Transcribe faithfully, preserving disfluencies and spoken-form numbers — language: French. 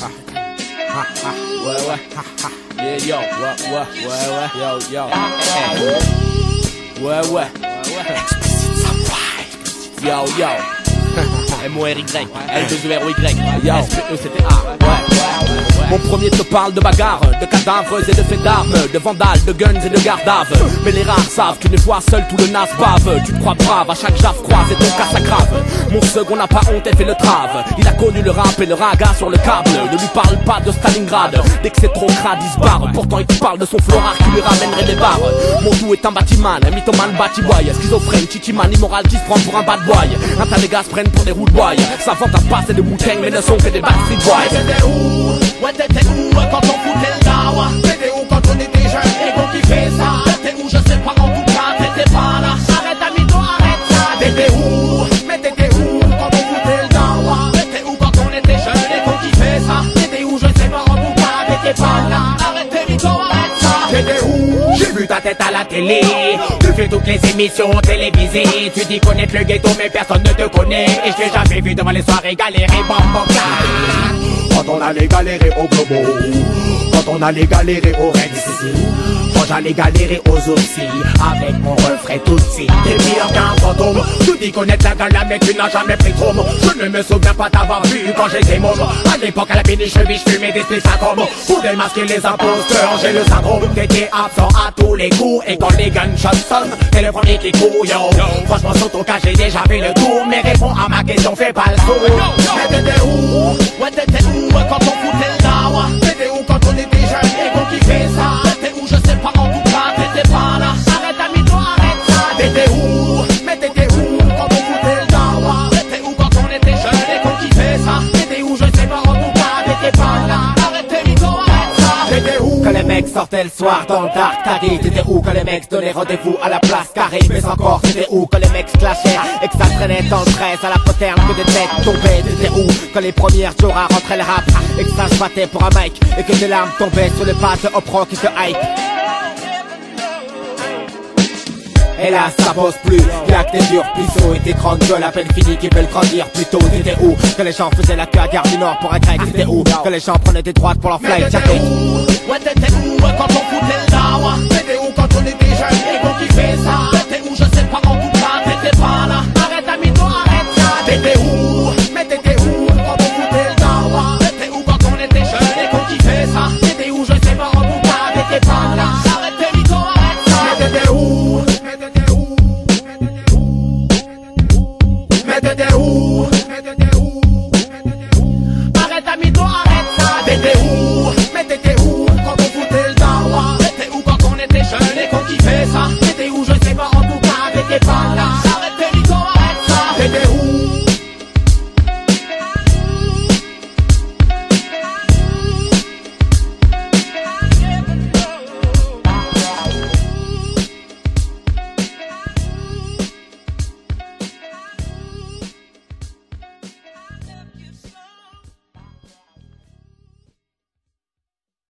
ha, ha, ouais, ouais, ha, ha, yeah, yo, ouais, ouais, ouais, ouais, yo, yo, hey, ouais, ouais, yo, yo, M O R Y, L deux E R O Y, yo, S P E C T A, ouais, ouais. Mon premier te parle de bagarres, de cadavres et de faits d'armes, de vandales, de guns et de gardaves. Mais les rares savent qu'une fois seul tout le nas bave. Tu te crois brave, à chaque jaffe croise et ton cas s'aggrave. Mon second n'a pas honte et fait le trave. Il a connu le rap et le raga sur le câble. Ne lui parle pas de Stalingrad, dès que c'est trop crade il se barre. Pourtant il te parle de son florard qui lui ramènerait des barres. Mon tout est un batiman, un mythomane batiboy, schizophrène, chichiman, immoral qui se prend pour un bad boy. Un tas de gars se prennent pour des rude boys. Ça vante à passer de Wu-Tang mais ne sont que des Backstreet Boys. Ouais, t'étais où quand on foutait le dawa? T'étais où quand on était jeune et qu'on kiffait ça? T'étais où, je sais pas, en tout cas, t'étais pas là. Arrête, amito, arrête ça. T'étais où? Mais t'étais où quand on foutait le dawa? T'étais où quand on était jeune et qu'on kiffait ça? T'étais où, je sais pas, en tout cas, t'étais pas là. Arrête, amito, arrête ça. T'étais où? J'ai vu ta tête à la télé. Tu fais toutes les émissions télévisées. Tu dis connaître le ghetto mais personne ne te connaît. Et je t'ai jamais vu devant les soirées galérer, bam, bam, bam. Quand on allait galérer au globo, quand on allait galérer au Red Sea, quand j'allais galérer aux Oxy, avec mon refrain tout de suite. T'es pire qu'un fantôme, tu dis connaître la galère mais tu n'as jamais pris trop. Je ne me souviens pas t'avoir vu quand j'étais môme. À l'époque à la péniche, je fumais des spliffs à comme. Pour démasquer les imposteurs, j'ai le syndrome. T'étais absent à tous les coups, et quand les gunshots sonnent, t'es le premier qui court, yo. Franchement sur ton cas j'ai déjà fait le tour, mais réponds à ma question, fais pas le tour. Mais t'étais où? Ouais t'étais où quand on foutait le dawa? T'étais où quand on était jeune et qu'on kiffait ça? T'étais où, je sais pas, en tout cas t'étais pas là. Arrête amito, arrête ça. T'étais où? Mais t'étais où quand on foutait le dawa? T'étais où quand on était jeune et qu'on kiffait ça? T'étais où, je sais pas, en tout cas t'étais pas là. Arrête amito, arrête ça. T'étais où? Quand les mecs sortaient le soir dans le dark carré. T'étais où quand les mecs donnaient rendez-vous à la place carrée? Mais encore, t'étais où quand les mecs se clashaient et que ça traînait dans le treize à la poterne, que des têtes tombaient? T'étais où quand les premières Jora rentraient le rap et que ça se battait pour un mic et que des larmes tombaient sur le pas de Hop Rock qui te hype? Et là ça bosse plus, y'a que des durs pisseaux et des grandes gueules à peine finies qui veulent grandir plus tôt. T'étais où que les gens faisaient la queue à Gare du Nord pour un grec? T'étais où que les gens prenaient des droites pour leur flight jacket? Ouais t'étais où quand on foutait le dawa?